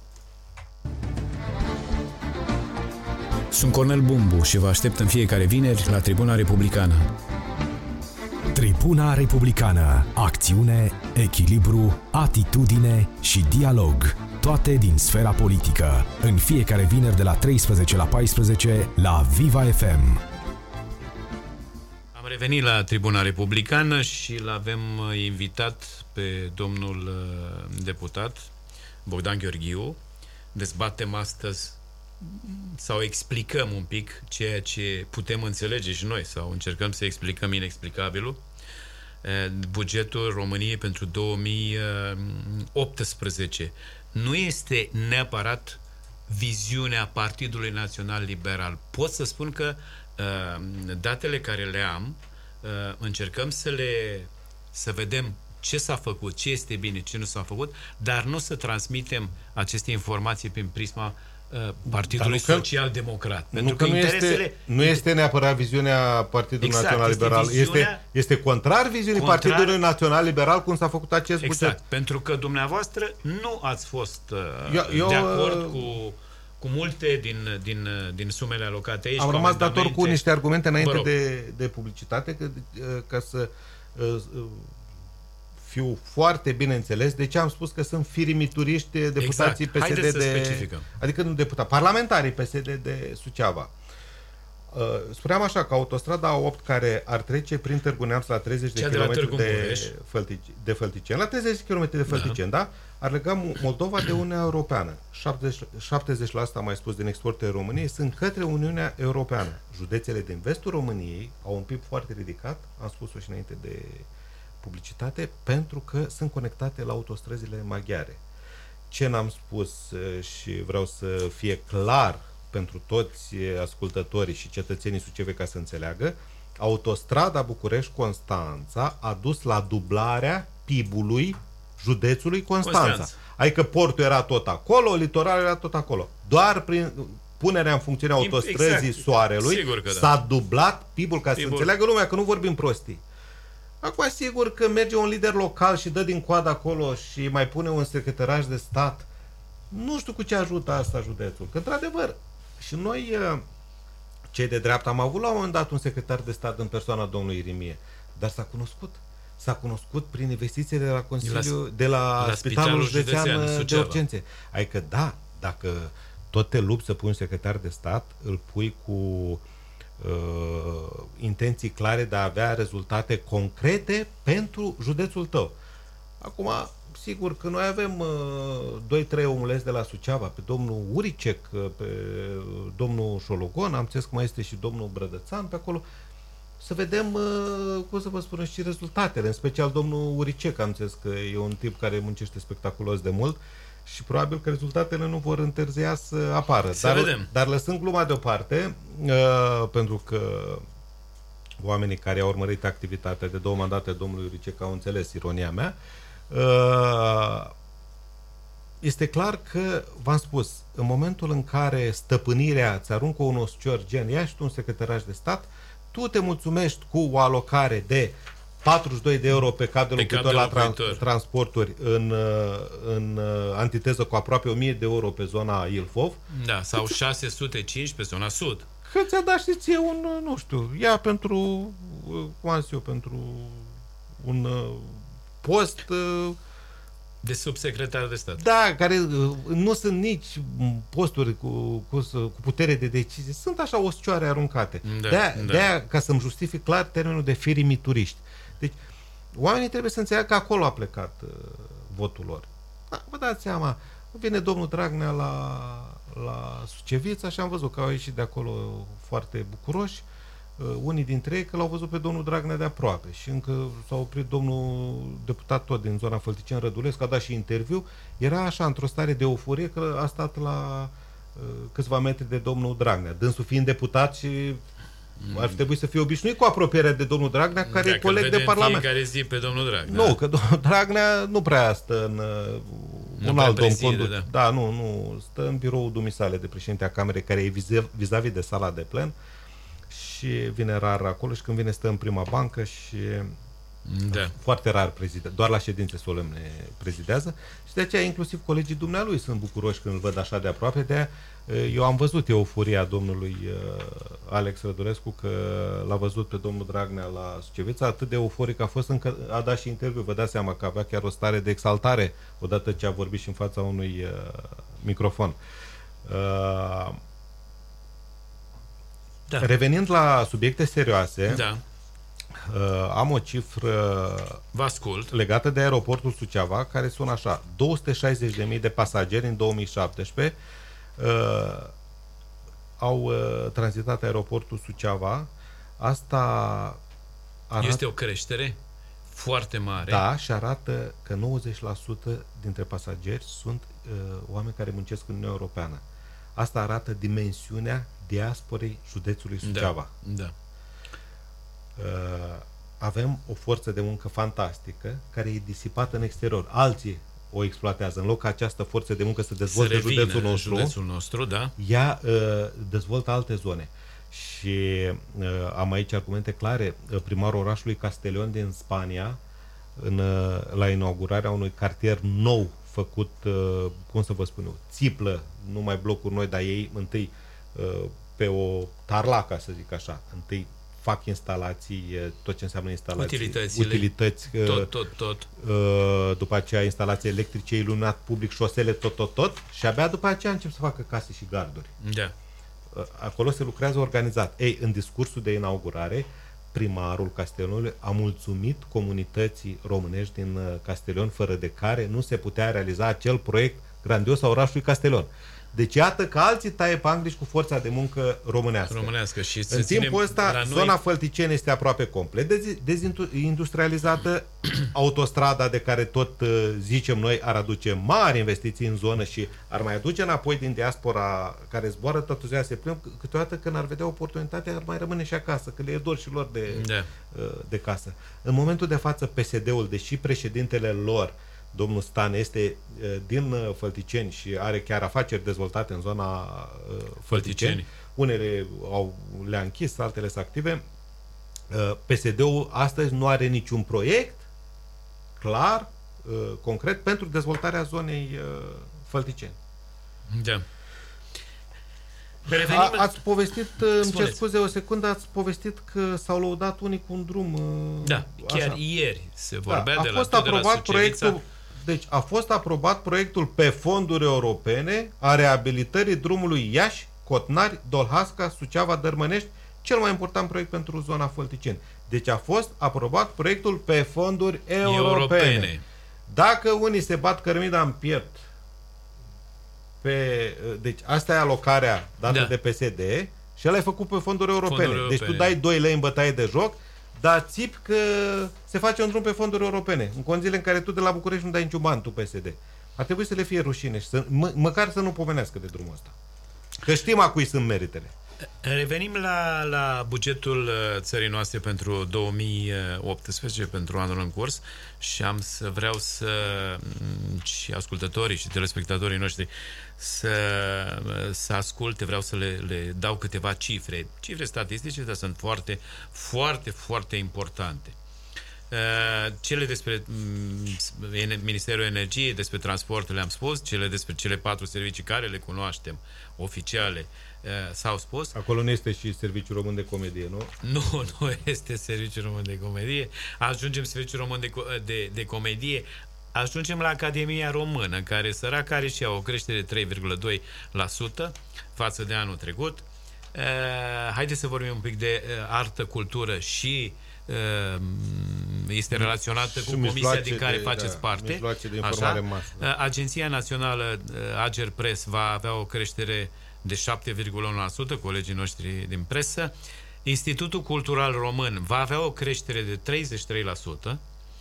Sunt Cornel Bumbu și vă aștept în fiecare vineri la Tribuna Republicană. Tribuna Republicană. Acțiune, echilibru, atitudine și dialog. Toate din sfera politică. În fiecare vineri de la treisprezece la paisprezece la Viva F M. Am revenit la Tribuna Republicană și l avem invitat pe domnul deputat Bogdan Gheorghiu. Dezbatem astăzi sau explicăm un pic ceea ce putem înțelege și noi, sau încercăm să explicăm inexplicabilul. Bugetul României pentru două mii optsprezece nu este neapărat viziunea Partidului Național Liberal. Pot să spun că datele care le am, încercăm să le să vedem ce s-a făcut, ce este bine, ce nu s-a făcut, dar nu să transmitem aceste informații prin prisma Partidului Social-Democrat. Nu că nu este, nu este neapărat viziunea Partidului exact, Național este Liberal. viziunea... Este, este contrar viziunii contrar... Partidului Național Liberal cum s-a făcut acest exact, buget. Pentru că dumneavoastră nu ați fost uh, eu, eu, de acord cu, cu multe din, din, din sumele alocate aici. Am rămas dator cu niște argumente înainte de, de publicitate că, ca să uh, fiu foarte bine înțeles. De ce am spus că sunt firimituriști deputații exact. P S D de... Adică nu deputați, parlamentarii P S D de Suceava. Spuneam așa că autostrada opt care ar trece prin Târgu Neamț la treizeci de kilometri de, de Fălticeni, la treizeci de kilometri de Fălticeni, da. da? Ar lega Moldova de Uniunea Europeană. șaptezeci la sută, am mai spus, din exporturile României sunt către Uniunea Europeană. Județele din vestul României au un P I B foarte ridicat, am spus-o și înainte de publicitate, pentru că sunt conectate la autostrăzile maghiare. Ce n-am spus și vreau să fie clar pentru toți ascultătorii și cetățenii sucevei ca să înțeleagă, autostrada București-Constanța a dus la dublarea P I B-ului județului Constanța. Constanța. Adică portul era tot acolo, litoralul era tot acolo. Doar prin punerea în funcțiune autostrăzii exact. Soarelui s-a da. dublat P I B-ul, ca P I B-ul. Să înțeleagă lumea că nu vorbim prostii. Acum, sigur că merge un lider local și dă din coadă acolo și mai pune un secretaraj de stat. Nu știu cu ce ajută asta județul. Că, într-adevăr, și noi, cei de dreapta, am avut la un moment dat un secretar de stat în persoana domnului Irimie. Dar s-a cunoscut. S-a cunoscut prin investițiile de la Consiliu, de la, la Spitalul Județean de Urgențe. Adică, da, dacă tot te lupți să pui un secretar de stat, îl pui cu Uh, intenții clare de a avea rezultate concrete pentru județul tău. Acum, sigur că noi avem uh, doi trei omuleți de la Suceava, pe domnul Uricec, pe domnul Șologon, am înțeles că mai este și domnul Brădățan pe acolo, să vedem, uh, cum să vă spun, și rezultatele, în special domnul Uricec, am înțeles că e un tip care muncește spectaculos de mult și probabil că rezultatele nu vor întârzia să apară. Să dar, vedem. dar lăsând gluma deoparte, uh, pentru că oamenii care au urmărit activitatea de două mandate domnului Uricec au înțeles ironia mea, uh, este clar că, v-am spus, în momentul în care stăpânirea îți aruncă un oscior gen, ia și tu un secretaraj de stat, tu te mulțumești cu o alocare de patruzeci și doi de euro pe cap de locuitor la tra- transporturi în, în antiteză cu aproape o mie de euro pe zona Ilfov. Da, sau șase sute cinci pe zona sud. Că ți-a dat și ție un, nu știu, ia pentru, cum am zis eu, pentru un post... De subsecretar de stat. Da, care nu sunt nici posturi cu, cu, cu putere de decizie. Sunt așa oscioare aruncate. Da, de-aia, da. de-aia, ca să-mi justific clar termenul de firimituriști. Deci, oamenii trebuie să înțeleagă că acolo a plecat uh, votul lor. Da, vă dați seama, vine domnul Dragnea la, la Sucevița și am văzut că au ieșit de acolo foarte bucuroși. Uh, unii dintre ei că l-au văzut pe domnul Dragnea de aproape și încă s-a oprit domnul deputat tot din zona Fălticeni, Rădulescu, a dat și interviu. Era așa, într-o stare de euforie că a stat la uh, câțiva metri de domnul Dragnea. Dânsul fiind deputat și ar fi trebuit să fie obișnuit cu apropierea de domnul Dragnea, care Dacă e coleg de Parlament. Fiecare zi pe domnul Dragnea. Nu, că domnul Dragnea nu prea stă în uh, un alt domn conduc. Da. da, nu, nu, stă în biroul dumisale de președinte a Camerei, care e vis-a-vis de sala de plen și vine rar acolo și când vine stă în prima bancă și da. foarte rar prezidează, doar la ședințe solemne prezidează și de aceea inclusiv colegii dumnealui sunt bucuroși când îl văd așa de aproape. De aia eu am văzut euforia domnului Alex Rădulescu că l-a văzut pe domnul Dragnea la Sucevița, atât de euforic a fost încât a dat și interviu. Vă dați seama că avea chiar o stare de exaltare odată ce a vorbit și în fața unui uh, microfon. Uh, da. Revenind la subiecte serioase, da. uh, am o cifră Vă ascult. legată de aeroportul Suceava, care sună așa: două sute șaizeci de mii de pasageri în două mii șaptesprezece Uh, au uh, tranzitat aeroportul Suceava. Asta arată, este o creștere foarte mare. Da, și arată că nouăzeci la sută dintre pasageri sunt uh, oameni care muncesc în Uniunea Europeană. Asta arată dimensiunea diasporei județului Suceava. Da, da. Uh, avem o forță de muncă fantastică care e disipată în exterior. Alții o exploatează. În loc ca această forță de muncă să dezvolte județul nostru, județul nostru, da. ea uh, dezvoltă alte zone. Și uh, am aici argumente clare. Primarul orașului Castellón din Spania, în, uh, la inaugurarea unui cartier nou făcut, uh, cum să vă spun eu, țiplă, nu mai blocuri noi, dar ei întâi uh, pe o tarlacă, să zic așa, întâi fac instalații, tot ce înseamnă instalații, utilități, tot, tot, tot. După aceea instalații electrice, iluminat public, șosele, tot, tot, tot, și abia după aceea încep să facă case și garduri. Da. Acolo se lucrează organizat. Ei, în discursul de inaugurare, primarul Castellonului a mulțumit comunității românești din Castellon, fără de care nu se putea realiza acel proiect grandios a orașului Castellon. Deci iată că alții taie panglici cu forța de muncă românească. românească și în timpul ăsta, zona noi... Fălticeni este aproape complet dezindustrializată. Autostrada de care tot uh, zicem noi ar aduce mari investiții în zonă și ar mai aduce înapoi din diaspora care zboară tătuzeea se plâng. Câteodată când ar vedea oportunitatea ar mai rămâne și acasă, că le e dor și lor de, da. uh, de casă. În momentul de față P S D-ul, deși președintele lor domnul Stan este uh, din uh, Fălticeni și are chiar afaceri dezvoltate în zona uh, Fălticeni. Unele au, le-a închis, altele sunt active. Uh, P S D-ul astăzi nu are niciun proiect clar, uh, concret, pentru dezvoltarea zonei uh, Fălticeni. Da. A, ați povestit, îmi cer scuze o secundă, ați povestit că s-au lăudat unii cu un drum. Uh, da, chiar așa. Ieri se vorbea da, de a la fost tot aprobat de la proiectul. Deci a fost aprobat proiectul pe fonduri europene a reabilitării drumului Iași, Cotnari, Dolhasca, Suceava, Dărmănești, cel mai important proiect pentru zona Fălticeni. Deci a fost aprobat proiectul pe fonduri europene. europene. Dacă unii se bat cărmida în piept pe, deci asta e alocarea dată da. de P S D și ăla e făcut pe fonduri europene. fonduri europene. Deci tu dai doi lei în bătaie de joc, dar țip că se face un drum pe fonduri europene, în condițiile în care tu de la București nu dai niciun ban, tu P S D. Ar trebui să le fie rușine și să, mă, măcar să nu pomenească de drumul ăsta. Că știm a cui sunt meritele. Revenim la, la bugetul țării noastre pentru două mii optsprezece, pentru anul în curs, și am să vreau să și ascultătorii și telespectatorii noștri să, să asculte, vreau să le, le dau câteva cifre, cifre statistice, dar sunt foarte, foarte, foarte importante. Cele despre Ministerul Energiei, despre transport le-am spus, cele despre cele patru servicii care le cunoaștem, oficiale, s-au spus. Acolo nu este și Serviciul Român de Comedie, nu? Nu, nu este Serviciul Român de Comedie. Ajungem Serviciul Român de, de, de Comedie, ajungem la Academia Română, care săracă are și ea o creștere de trei virgulă doi la sută față de anul trecut. Haideți să vorbim un pic de artă, cultură și este relaționată cu comisia din care de, faceți da, parte. De informare masă, da. Agenția Națională Agerpres va avea o creștere de șapte virgulă unu la sută, colegii noștri din presă. Institutul Cultural Român va avea o creștere de treizeci și trei la sută.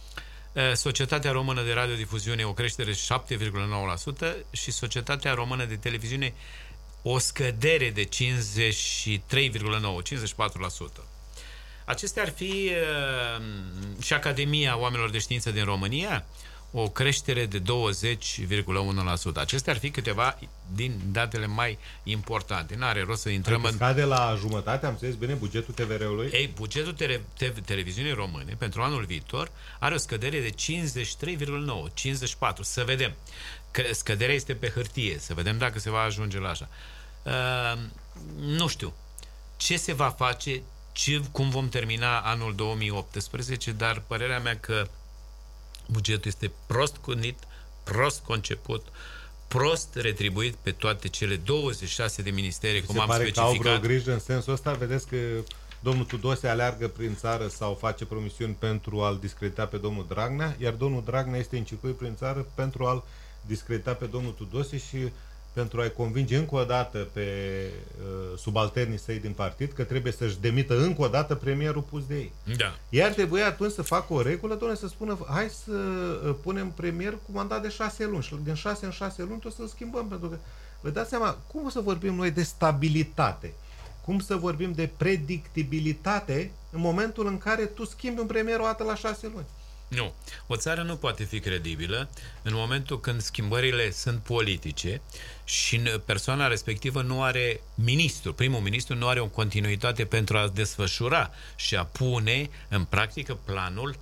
Societatea Română de Radiodifuziune o creștere de șapte virgulă nouă la sută și Societatea Română de Televiziune o scădere de cincizeci și trei virgulă nouă, cincizeci și patru la sută. Acestea ar fi uh, și Academia Oamenilor de Știință din România, o creștere de douăzeci virgulă unu la sută. Acestea ar fi câteva din datele mai importante. N-are rost să intrăm în... Scade la jumătate, am înțeles bine, bugetul T V R-ului? Ei, bugetul tele... te... televiziunii române pentru anul viitor are o scădere de cincizeci și trei virgulă nouă, cincizeci și patru. Să vedem. Că scăderea este pe hârtie. Să vedem dacă se va ajunge la așa. Uh, nu știu. Ce se va face, ce, cum vom termina anul două mii optsprezece, dar părerea mea că bugetul este prost gândit, prost conceput, prost retribuit pe toate cele douăzeci și șase de ministere, cum am specificat. Se pare că au vreo grijă în sensul ăsta? Vedeți că domnul Tudose aleargă prin țară sau face promisiuni pentru a-l discredita pe domnul Dragnea, iar domnul Dragnea este în circuit prin țară pentru a-l discredita pe domnul Tudose și pentru a-i convinge încă o dată pe uh, subalternii săi din partid că trebuie să-și demită încă o dată premierul pus de ei. Da. Iar trebuie atunci să facă o regulă, doamne, să spună, hai să uh, punem premier cu mandat de șase luni și din șase în șase luni o să-l schimbăm, pentru că vă dați seama, cum o să vorbim noi de stabilitate? Cum să vorbim de predictibilitate în momentul în care tu schimbi un premier o dată la șase luni? Nu. O țară nu poate fi credibilă în momentul când schimbările sunt politice și persoana respectivă nu are ministru, primul ministru nu are o continuitate pentru a desfășura și a pune în practică planul,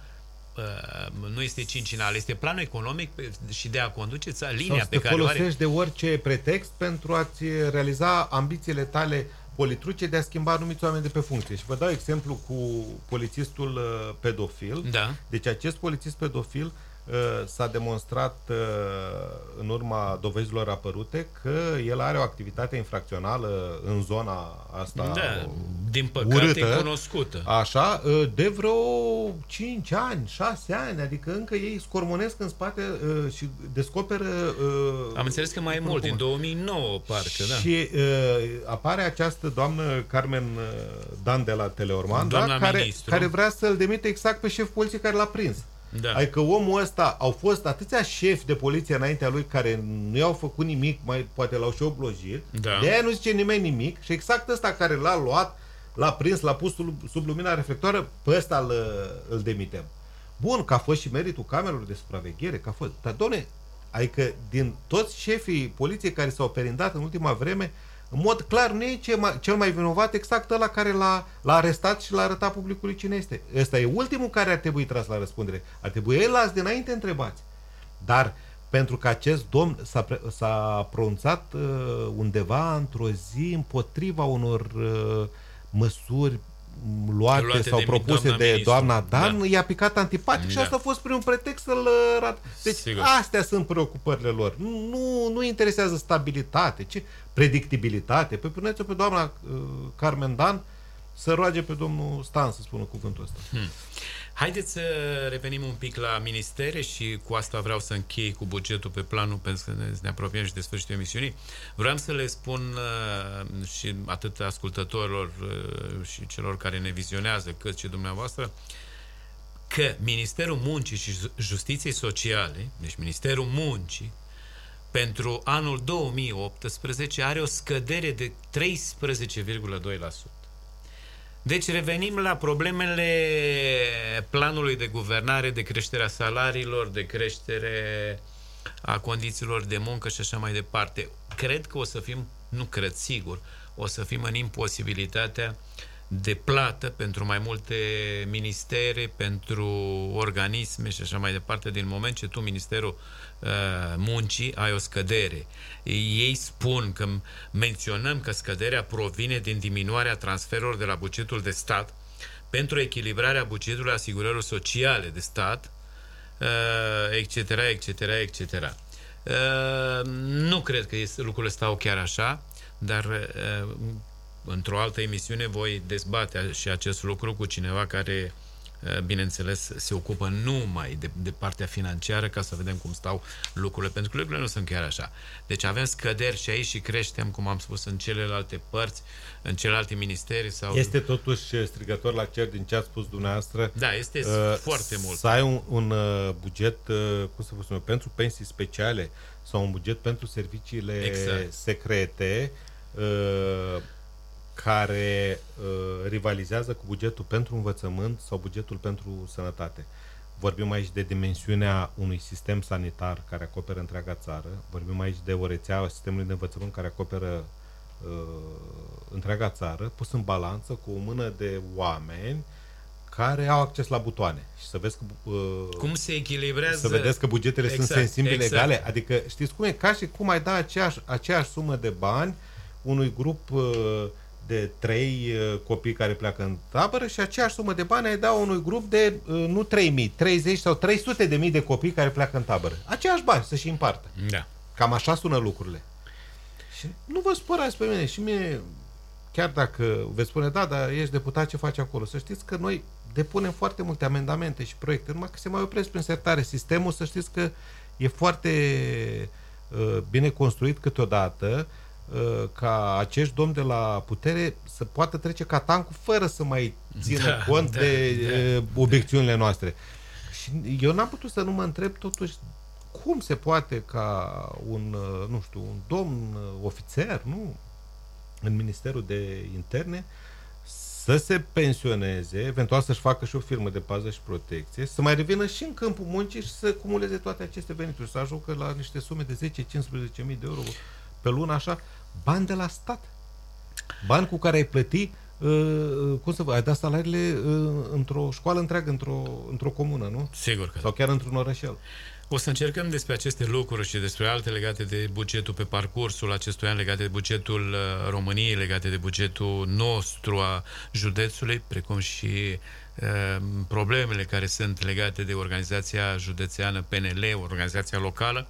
uh, nu este cincinal, este planul economic și de a conduce ța, linia pe care o are. Să folosești de orice pretext pentru a-ți realiza ambițiile tale politruce de a schimba anumiți oameni de pe funcție. Și vă dau exemplu cu polițistul uh, pedofil. Da. Deci acest polițist pedofil uh, s-a demonstrat uh, în urma dovezilor apărute că el are o activitate infracțională în zona asta, da, din păcate urâtă, cunoscută. Așa, uh, de vreo cinci ani, șase ani, adică încă ei scormonesc în spate uh, și descoperă... Uh, Am înțeles că mai e mult, din două mii nouă, parcă, da. Și uh, apare această doamnă Carmen Dan de la Teleorman, da, care, care vrea să-l demite exact pe șef poliției care l-a prins. Da. Adică omul ăsta, au fost atâția șefi de poliție înaintea lui care nu i-au făcut nimic, mai poate l-au și oblojit, da. De aia nu zice nimeni nimic și exact ăsta care l-a luat, l-a prins, l-a pus sub, sub lumina reflectoară, pe ăsta îl, îl demitem. Bun, că a fost și meritul camerelor de supraveghere, că a fost, dar doamne, adică din toți șefii poliției care s-au perindat în ultima vreme, în mod clar nu e cel mai vinovat exact ăla care l-a, l-a arestat și l-a arătat publicului cine este. Ăsta e ultimul care ar trebui tras la răspundere. Ar trebui el azi dinainte întrebați. Dar pentru că acest domn s-a, s-a pronunțat uh, undeva într-o zi împotriva unor uh, măsuri luate, luate sau propuse doamna de ministru. Doamna Dan, da. I-a picat antipatic da. Și asta a fost primul pretext să-l rat. Deci sigur. Astea sunt preocupările lor. Nu, nu interesează stabilitate, ci predictibilitate. Păi puneți-o pe doamna uh, Carmen Dan să roage pe domnul Stan să spună cuvântul ăsta. Hmm. Haideți să revenim un pic la ministere și cu asta vreau să închei cu bugetul pe planul, pentru că ne, ne apropiem și de sfârșitul emisiunii. Vreau să le spun uh, și atât ascultătorilor uh, și celor care ne vizionează, cât și dumneavoastră, că Ministerul Muncii și Justiției Sociale, deci Ministerul Muncii, pentru anul două mii optsprezece are o scădere de treisprezece virgulă doi la sută. Deci revenim la problemele planului de guvernare, de creșterea salariilor, de creștere a condițiilor de muncă și așa mai departe. Cred că o să fim, nu cred, sigur, o să fim în imposibilitatea de plată pentru mai multe ministere, pentru organisme și așa mai departe, din moment ce tu, Ministerul uh, Muncii, ai o scădere. Ei spun că menționăm că scăderea provine din diminuarea transferurilor de la bugetul de stat pentru echilibrarea bugetului asigurărilor sociale de stat, uh, et cetera, et cetera, et cetera. Uh, nu cred că este, lucrurile stau chiar așa, dar uh, într-o altă emisiune voi dezbate și acest lucru cu cineva care, bineînțeles, se ocupă numai de, de partea financiară, ca să vedem cum stau lucrurile, pentru că lucrurile nu sunt chiar așa. Deci avem scăderi și aici și creștem, cum am spus, în celelalte părți, în celelalte ministerii. Sau... Este totuși strigător la cer din ce ați spus dumneavoastră. Da, este uh, foarte mult. Să ai un, un uh, buget, uh, cum să vă spun, pentru pensii speciale sau un buget pentru serviciile exact. secrete, uh, care uh, rivalizează cu bugetul pentru învățământ sau bugetul pentru sănătate. Vorbim aici de dimensiunea unui sistem sanitar care acoperă întreaga țară, vorbim aici de o rețea a sistemului de învățământ care acoperă uh, întreaga țară, pus în balanță cu o mână de oameni care au acces la butoane. Și să vezi că, uh, cum se echilibrează... Să vedeți că bugetele exact, sunt sensibile, exact. egale. Adică știți cum e? Ca și cum ai da aceeași, aceeași sumă de bani unui grup uh, de trei uh, copii care pleacă în tabără și aceeași sumă de bani ai da unui grup de, uh, nu trei mii, treizeci sau trei sute de mii de copii care pleacă în tabără. Aceeași bani să-și împartă. Da. Cam așa sună lucrurile. Și nu vă spărați pe mine. Și mie, chiar dacă veți spune, da, dar ești deputat, ce faci acolo? Să știți că noi depunem foarte multe amendamente și proiecte, numai că se mai opresc prin sertare. Sistemul, să știți că e foarte uh, bine construit câteodată, ca acești domni de la putere să poată trece ca tancul fără să mai țină da, cont da, de da. obiecțiunile noastre. Și eu n-am putut să nu mă întreb totuși cum se poate ca un, nu știu, un domn ofițer, nu, în Ministerul de Interne să se pensioneze, eventual să-și facă și o firmă de pază și protecție, să mai revină și în câmpul muncii și să cumuleze toate aceste venituri, să ajungă la niște sume de zece cincisprezece mii de euro pe lună, așa, bani de la stat. Bani cu care ai plăti, uh, cum să vă, ai dat salariile uh, într-o școală întreagă, într-o, într-o comună, nu? Sigur că sau chiar într-un orășel. O să încercăm despre aceste lucruri și despre alte legate de bugetul pe parcursul acestui an, legate de bugetul uh, României, legate de bugetul nostru a județului, precum și uh, problemele care sunt legate de organizația județeană P N L, organizația locală,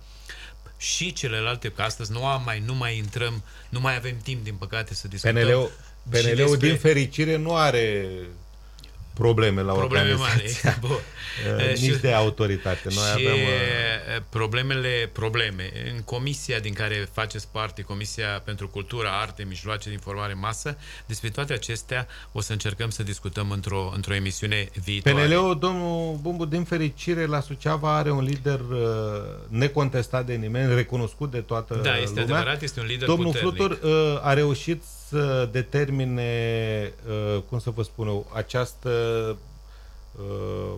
și celelalte, că astăzi nu, am mai, nu mai intrăm, nu mai avem timp, din păcate, să discutăm. P N L-ul, P N L-ul despre... din fericire, nu are probleme la probleme mari, nici de autoritate. Noi și avem problemele, probleme. În comisia din care faceți parte, Comisia pentru Cultură, Arte, Mijloace de Informare, Masă, despre toate acestea o să încercăm să discutăm într-o, într-o emisiune viitoare. P N L-ul, domnul Bumbu, din fericire, la Suceava are un lider uh, necontestat de nimeni, recunoscut de toată lumea. Da, este lumea. Adevărat, este un lider domnul puternic. Flutur uh, a reușit să determine, uh, cum să vă spun eu, această uh,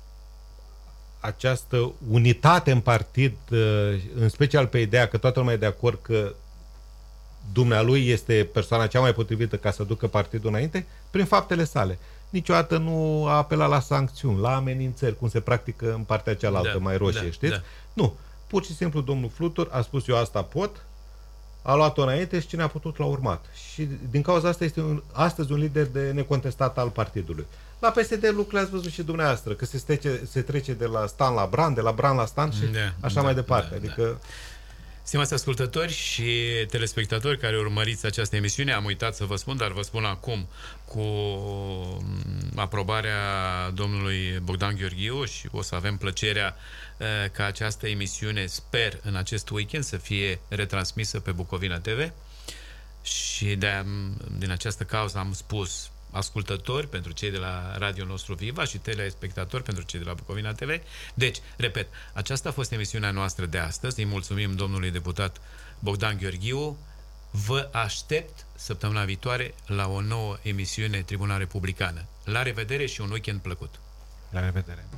această unitate în partid, uh, în special pe ideea că toată lumea e de acord că dumnealui este persoana cea mai potrivită ca să ducă partidul înainte, prin faptele sale. Niciodată nu a apelat la sancțiuni, la amenințări, cum se practică în partea cealaltă, da, mai roșie, da, știți? Da. Nu. Pur și simplu domnul Flutur a spus eu asta pot, a luat-o înainte și cine a putut l-a urmat. Și din cauza asta este un, astăzi un lider de necontestat al partidului. La P S D lucrurile ați văzut și dumneavoastră, că se, stece, se trece de la stan la Bran, de la Bran la stan și da, așa da, mai departe. Da, adică... Da. Stimați ascultători și telespectatori care urmăriți această emisiune, am uitat să vă spun, dar vă spun acum, cu aprobarea domnului Bogdan Gheorghiu, și o să avem plăcerea uh, ca această emisiune, sper, în acest weekend să fie retransmisă pe Bucovina T V, și de din această cauză am spus ascultători, pentru cei de la radio nostru Viva și telespectatori pentru cei de la Bucovina T V. Deci, repet, aceasta a fost emisiunea noastră de astăzi. Îi mulțumim domnului deputat Bogdan Gheorghiu. Vă aștept săptămâna viitoare la o nouă emisiune Tribuna Republicană. La revedere și un weekend plăcut! La revedere!